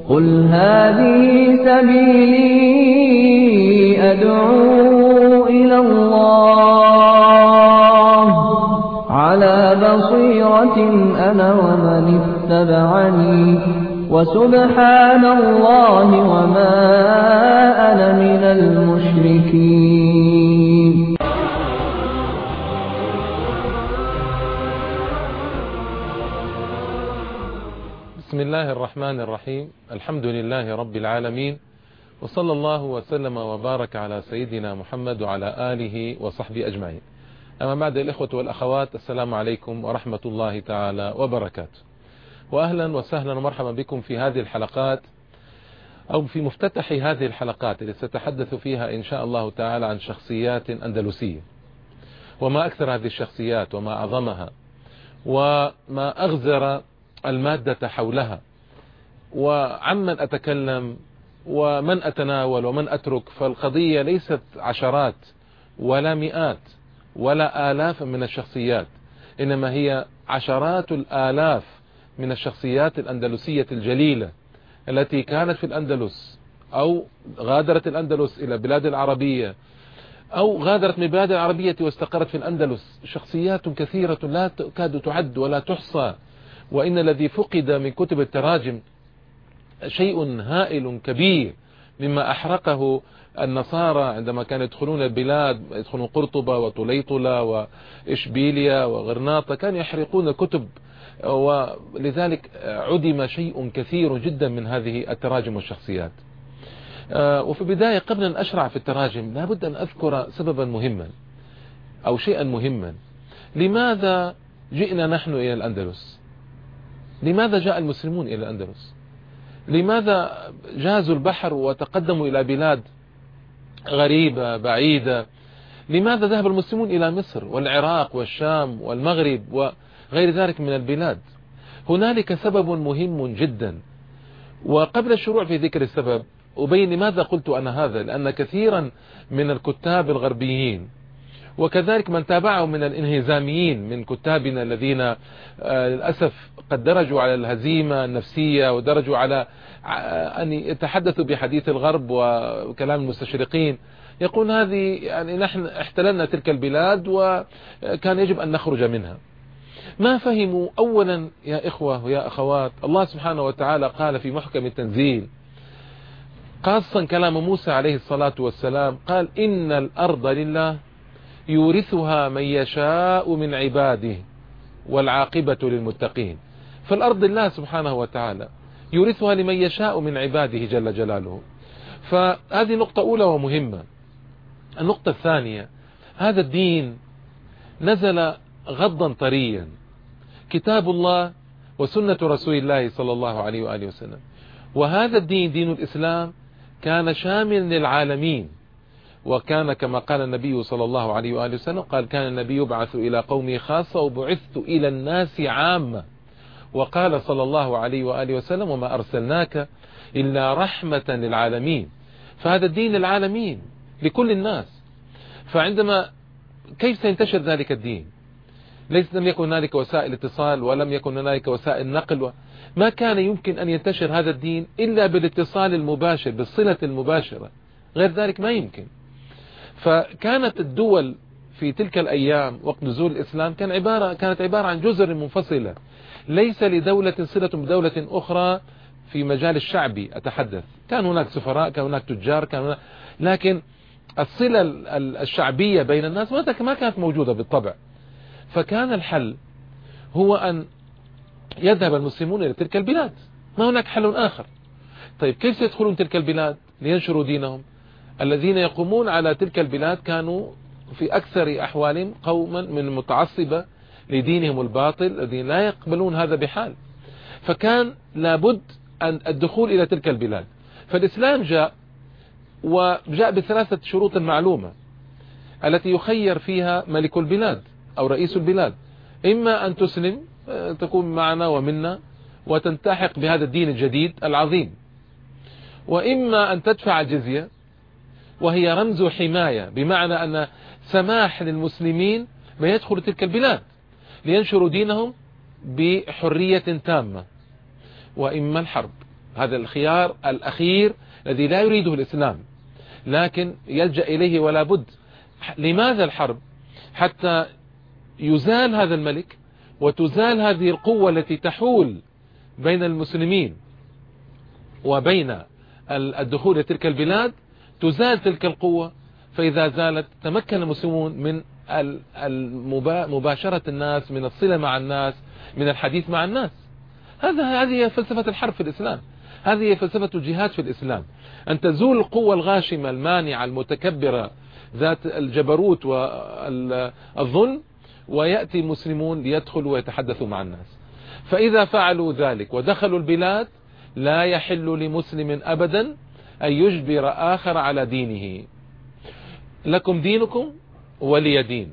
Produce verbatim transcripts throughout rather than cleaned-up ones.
قل هذه سبيلي أدعو إلى الله على بصيرة أنا ومن اتبعني وسبحان الله وما أنا من المشركين. بسم الله الرحمن الرحيم. الحمد لله رب العالمين، وصلى الله وسلم وبارك على سيدنا محمد وعلى آله وصحبه أجمعين. أما بعد، الإخوة والأخوات، السلام عليكم ورحمة الله تعالى وبركاته، وأهلا وسهلا ومرحبا بكم في هذه الحلقات أو في مفتتح هذه الحلقات التي سأتحدث فيها إن شاء الله تعالى عن شخصيات أندلسية، وما أكثر هذه الشخصيات وما أعظمها وما أغزر المادة حولها، وعمن أتكلم ومن أتناول ومن أترك. فالقضية ليست عشرات ولا مئات ولا آلاف من الشخصيات، إنما هي عشرات الآلاف من الشخصيات الأندلسية الجليلة التي كانت في الأندلس أو غادرت الأندلس إلى بلاد العربية أو غادرت من بلاد العربية واستقرت في الأندلس. شخصيات كثيرة لا تكاد تعد ولا تحصى، وإن الذي فقد من كتب التراجم شيء هائل كبير مما أحرقه النصارى عندما كانوا يدخلون البلاد، يدخلون قرطبة وطليطلة وإشبيلية وغرناطة، كانوا يحرقون الكتب، ولذلك عدم شيء كثير جدا من هذه التراجم والشخصيات. وفي البداية قبل أن أشرع في التراجم لابد أن أذكر سببا مهما أو شيئا مهما. لماذا جئنا نحن إلى الأندلس؟ لماذا جاء المسلمون إلى الأندلس؟ لماذا جازوا البحر وتقدموا إلى بلاد غريبة بعيدة؟ لماذا ذهب المسلمون إلى مصر والعراق والشام والمغرب وغير ذلك من البلاد؟ هنالك سبب مهم جدا، وقبل الشروع في ذكر السبب أبين لماذا قلت أنا هذا. لأن كثيرا من الكتاب الغربيين وكذلك من تابعهم من الانهزاميين من كتابنا الذين للأسف قد درجوا على الهزيمة النفسية ودرجوا على أن يتحدثوا بحديث الغرب وكلام المستشرقين، يقول هذه يعني نحن احتللنا تلك البلاد وكان يجب أن نخرج منها. ما فهموا أولا يا إخوة ويا أخوات، الله سبحانه وتعالى قال في محكم التنزيل خاصا كلام موسى عليه الصلاة والسلام، قال إن الأرض لله يورثها من يشاء من عباده والعاقبة للمتقين. فالأرض الله سبحانه وتعالى يورثها لمن يشاء من عباده جل جلاله. فهذه نقطة أولى ومهمة. النقطة الثانية، هذا الدين نزل غضا طريا، كتاب الله وسنة رسول الله صلى الله عليه وآله وسلم. وهذا الدين دين الإسلام كان شامل للعالمين، وكان كما قال النبي صلى الله عليه وآله وسلم، قال كان النبي يبعث إلى قومه خاصة وبعثت إلى الناس عامة. وقال صلى الله عليه وآله وسلم وما أرسلناك إلا رحمة للعالمين. فهذا الدين للعالمين لكل الناس. فعندما كيف سينتشر ذلك الدين؟ ليس لم يكن هنالك وسائل اتصال ولم يكن هنالك وسائل نقل، ما كان يمكن أن ينتشر هذا الدين إلا بالاتصال المباشر بالصلة المباشرة، غير ذلك ما يمكن. فكانت الدول في تلك الأيام وقت نزول الإسلام كان عبارة كانت عبارة عن جزر منفصلة، ليس لدولة صلة بدولة أخرى في مجال الشعبي أتحدث. كان هناك سفراء، كان هناك تجار، كان هناك، لكن الصلة الشعبية بين الناس ما كانت موجودة بالطبع. فكان الحل هو أن يذهب المسلمون إلى تلك البلاد، ما هناك حل آخر. طيب كيف سيدخلون تلك البلاد لينشروا دينهم؟ الذين يقومون على تلك البلاد كانوا في أكثر أحوالهم قوما من المتعصبة لدينهم الباطل الذين لا يقبلون هذا بحال. فكان لابد أن الدخول إلى تلك البلاد. فالإسلام جاء وجاء بثلاثة شروط معلومة التي يخير فيها ملك البلاد أو رئيس البلاد: إما أن تسلم تكون معنا ومنا وتنتحق بهذا الدين الجديد العظيم، وإما أن تدفع الجزية، وهي رمز حماية، بمعنى أن سماح للمسلمين ما يدخل تلك البلاد لينشروا دينهم بحرية تامة، وإما الحرب. هذا الخيار الأخير الذي لا يريده الإسلام لكن يلجأ إليه ولا بد. لماذا الحرب؟ حتى يزال هذا الملك وتزال هذه القوة التي تحول بين المسلمين وبين الدخول إلى تلك البلاد، تزال تلك القوة. فإذا زالت تمكن المسلمون من مباشرة الناس، من الصلة مع الناس، من الحديث مع الناس. هذا هذه فلسفة الحرب في الإسلام، هذه فلسفة الجهاد في الإسلام، أن تزول القوة الغاشمة المانعة المتكبرة ذات الجبروت والظلم، ويأتي المسلمون ليدخلوا ويتحدثوا مع الناس. فإذا فعلوا ذلك ودخلوا البلاد لا يحل لمسلم أبدا أن يجبر آخر على دينه. لكم دينكم ولي دين.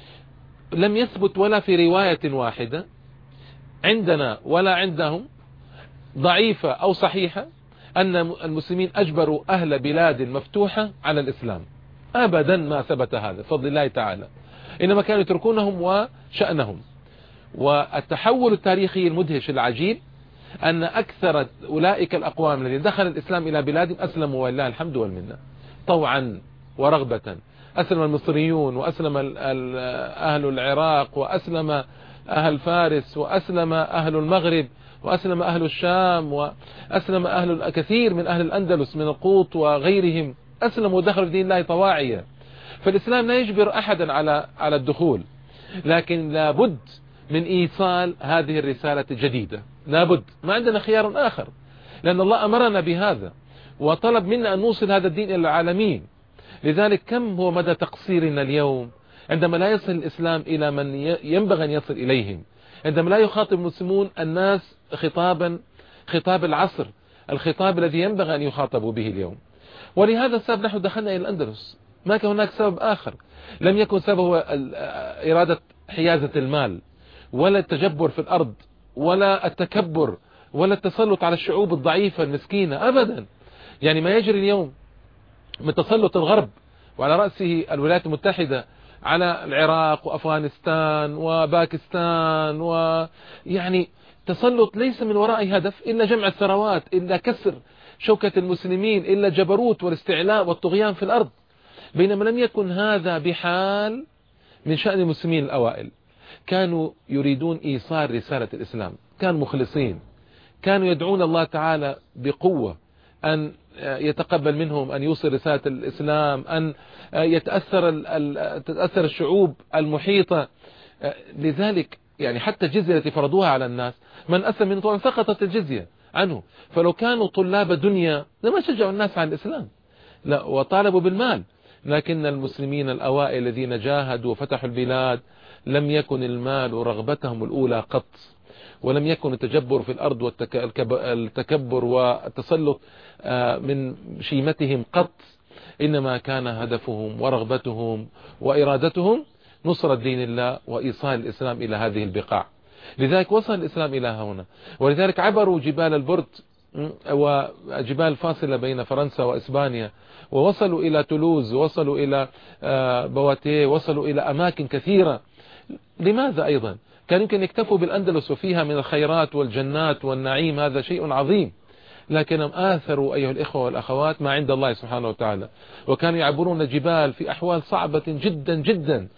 لم يثبت ولا في رواية واحدة عندنا ولا عندهم ضعيفة أو صحيحة أن المسلمين أجبروا أهل بلاد مفتوحة على الإسلام، أبدا ما ثبت هذا بفضل الله تعالى، إنما كانوا يتركونهم وشأنهم. والتحول التاريخي المدهش العجيب أن أكثر أولئك الأقوام الذين دخل الإسلام إلى بلادهم أسلموا ولله الحمد والمنة طوعا ورغبة. أسلم المصريون، وأسلم أهل العراق، وأسلم أهل فارس، وأسلم أهل المغرب، وأسلم أهل الشام، وأسلم أهل الكثير من أهل الأندلس من القوط وغيرهم، أسلموا ودخلوا في دين الله طواعية. فالإسلام لا يجبر أحدا على على الدخول، لكن لابد من إيصال هذه الرسالة الجديدة، لابد، ما عندنا خيار آخر، لأن الله أمرنا بهذا وطلب منا أن نوصل هذا الدين إلى العالمين. لذلك كم هو مدى تقصيرنا اليوم عندما لا يصل الإسلام إلى من ينبغي أن يصل إليهم، عندما لا يخاطب المسلمون الناس خطابا خطاب العصر، الخطاب الذي ينبغي أن يخاطبوا به اليوم. ولهذا السبب نحن دخلنا إلى الأندلس، ما كان هناك سبب آخر. لم يكن سبب هو إرادة حيازة المال، ولا التجبر في الأرض، ولا التكبر، ولا التسلط على الشعوب الضعيفة المسكينة، أبدا. يعني ما يجري اليوم من تسلط الغرب وعلى رأسه الولايات المتحدة على العراق وأفغانستان وباكستان، ويعني تسلط ليس من وراء هدف إلا جمع الثروات، إلا كسر شوكة المسلمين، إلا جبروت والاستعلاء والطغيان في الأرض. بينما لم يكن هذا بحال من شأن المسلمين الأوائل. كانوا يريدون إيصال رسالة الإسلام، كانوا مخلصين، كانوا يدعون الله تعالى بقوة أن يتقبل منهم، أن يوصل رسالة الإسلام، أن يتأثر تتأثر الشعوب المحيطة. لذلك يعني حتى الجزية التي فرضوها على الناس، من أسلم من طبعا سقطت الجزية عنه. فلو كانوا طلاب دنيا لما شجعوا الناس على الإسلام، لا، وطالبوا بالمال. لكن المسلمين الأوائل الذين جاهدوا وفتحوا البلاد لم يكن المال رغبتهم الأولى قط، ولم يكن التجبر في الأرض والتكبر والتسلط من شيمتهم قط، إنما كان هدفهم ورغبتهم وإرادتهم نصرة دين الله وإيصال الإسلام إلى هذه البقاع. لذلك وصل الإسلام إلى هنا، ولذلك عبروا جبال البرد وجبال الفاصلة بين فرنسا وإسبانيا، ووصلوا إلى تولوز، ووصلوا إلى بواتيه، وصلوا إلى أماكن كثيرة. لماذا أيضا؟ كان يمكن يكتفوا بالأندلس وفيها من الخيرات والجنات والنعيم، هذا شيء عظيم، لكنهم آثروا أيها الإخوة والأخوات ما عند الله سبحانه وتعالى، وكانوا يعبرون الجبال في أحوال صعبة جدا جدا،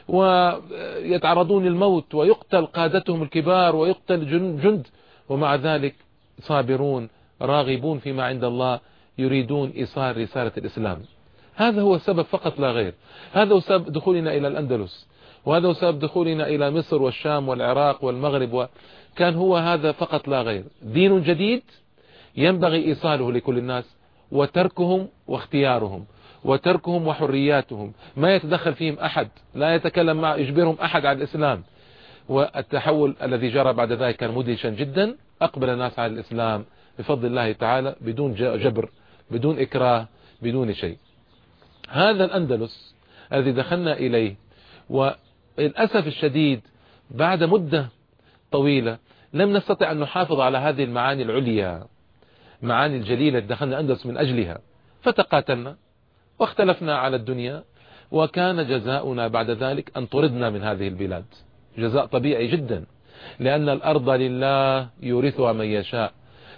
ويتعرضون للموت، ويقتل قادتهم الكبار، ويقتل جند، ومع ذلك صابرون راغبون فيما عند الله، يريدون إيصال رسالة الإسلام. هذا هو السبب فقط لا غير. هذا هو سبب دخولنا إلى الأندلس، وهذا هو سبب دخولنا إلى مصر والشام والعراق والمغرب، وكان هو هذا فقط لا غير. دين جديد ينبغي إيصاله لكل الناس، وتركهم واختيارهم، وتركهم وحرياتهم، ما يتدخل فيهم أحد، لا يتكلم مع يجبرهم أحد على الإسلام. والتحول الذي جرى بعد ذلك كان مدهشا جدا. أقبل الناس على الإسلام بفضل الله تعالى بدون جبر، بدون إكراه، بدون شيء. هذا الأندلس الذي دخلنا إليه، وللأسف الشديد بعد مدة طويلة لم نستطع أن نحافظ على هذه المعاني العليا، معاني الجليلة دخلنا الأندلس من أجلها، فتقاتلنا واختلفنا على الدنيا، وكان جزاؤنا بعد ذلك أن طردنا من هذه البلاد. جزاء طبيعي جدا، لأن الأرض لله يورثها من يشاء،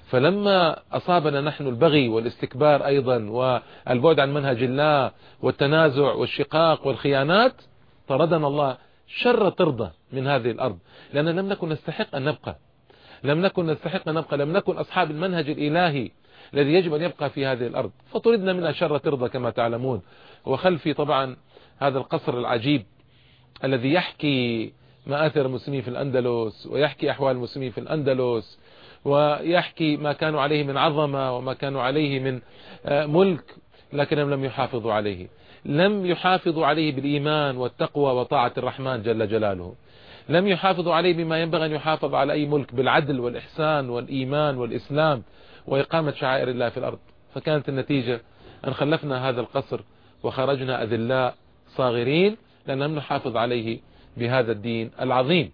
فلما أصابنا نحن البغي والاستكبار أيضا والبعد عن منهج الله والتنازع والشقاق والخيانات، طردنا الله شر طردة من هذه الأرض، لأننا لم نكن نستحق أن نبقى لم نكن نستحق أن نبقى لم نكن أصحاب المنهج الإلهي الذي يجب أن يبقى في هذه الأرض، فطردنا منها شر طردة كما تعلمون. وخلفي طبعا هذا القصر العجيب الذي يحكي مآثر المسلمين في الأندلس، ويحكي أحوال المسلمين في الأندلس، ويحكي ما كانوا عليه من عظمة وما كانوا عليه من ملك، لكنهم لم يحافظوا عليه لم يحافظوا عليه بالإيمان والتقوى وطاعة الرحمن جل جلاله. لم يحافظوا عليه بما ينبغي أن يحافظ على أي ملك، بالعدل والإحسان والإيمان والإسلام وإقامة شعائر الله في الأرض. فكانت النتيجة أن خلفنا هذا القصر وخرجنا أذلاء صاغرين، لأن لم نحافظ عليه بهذا الدين العظيم.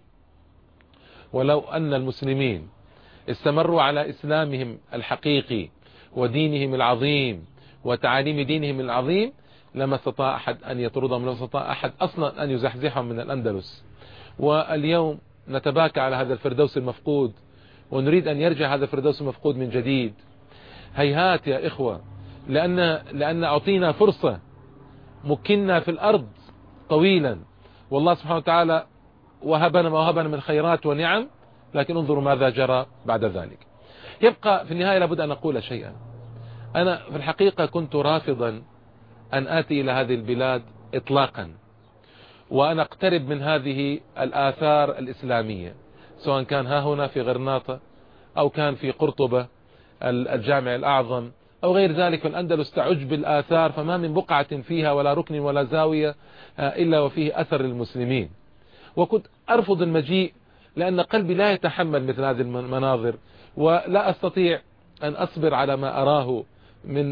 ولو أن المسلمين استمروا على إسلامهم الحقيقي ودينهم العظيم وتعاليم دينهم العظيم، لما استطاع أحد أن يطردهم، لما استطاع أحد أصلا أن يزحزحهم من الأندلس. واليوم نتباكى على هذا الفردوس المفقود، ونريد أن يرجع هذا الفردوس المفقود من جديد. هيهات يا إخوة، لأن, لأن أعطينا فرصة، مكنا في الأرض طويلا، والله سبحانه وتعالى وهبنا ما وهبنا من خيرات ونعم، لكن انظروا ماذا جرى بعد ذلك. يبقى في النهاية لابد أن أقول شيئا. أنا في الحقيقة كنت رافضا أن آتي إلى هذه البلاد إطلاقا، وأن أقترب من هذه الآثار الإسلامية، سواء كان ها هنا في غرناطة أو كان في قرطبة الجامع الأعظم أو غير ذلك. فالأندلس تعج بالآثار، فما من بقعة فيها ولا ركن ولا زاوية إلا وفيه أثر المسلمين. وكنت أرفض المجيء لأن قلبي لا يتحمل مثل هذه المناظر، ولا أستطيع أن أصبر على ما أراه من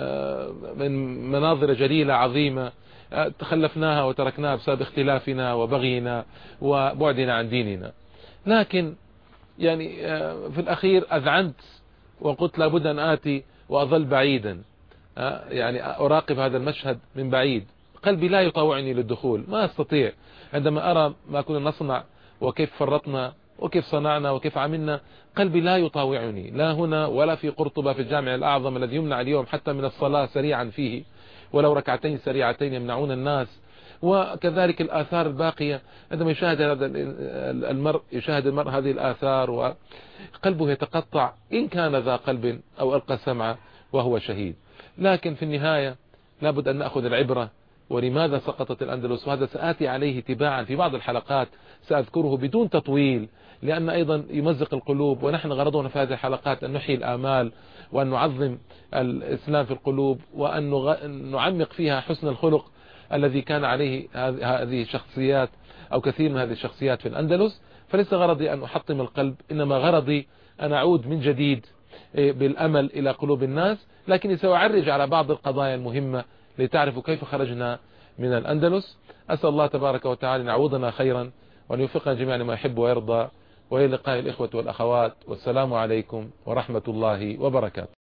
من مناظر جليلة عظيمة تخلفناها وتركناها بسبب اختلافنا وبغينا وبعدنا عن ديننا. لكن يعني في الأخير أذعنت وقلت لابد أن آتي وأظل بعيدا، يعني أراقب هذا المشهد من بعيد. قلبي لا يطاوعني للدخول، ما أستطيع. عندما أرى ما كنا نصنع وكيف فرطنا وكيف صنعنا وكيف عملنا، قلبي لا يطاوعني، لا هنا ولا في قرطبة في الجامع الأعظم الذي يمنع اليوم حتى من الصلاة سريعا فيه، ولو ركعتين سريعتين يمنعون الناس. وكذلك الآثار الباقية، عندما يشاهد هذا المرء يشاهد المرء هذه الآثار وقلبه يتقطع، إن كان ذا قلب أو ألقى سمعه وهو شهيد. لكن في النهاية لابد أن نأخذ العبرة. ولماذا سقطت الأندلس؟ وهذا سآتي عليه تباعا في بعض الحلقات، سأذكره بدون تطويل، لأن أيضا يمزق القلوب، ونحن غرضنا في هذه الحلقات أن نحيي الآمال وأن نعظم الإسلام في القلوب، وأن نعمق فيها حسن الخلق الذي كان عليه هذه الشخصيات أو كثير من هذه الشخصيات في الأندلس. فليس غرضي أن أحطم القلب، إنما غرضي أن أعود من جديد بالأمل إلى قلوب الناس. لكني سأعرج على بعض القضايا المهمة لتعرفوا كيف خرجنا من الأندلس. أسأل الله تبارك وتعالى أن يعوضنا خيرا وأن يوفقنا جميعا لما يحب ويرضى. وإلى لقاء الإخوة والأخوات، والسلام عليكم ورحمة الله وبركاته.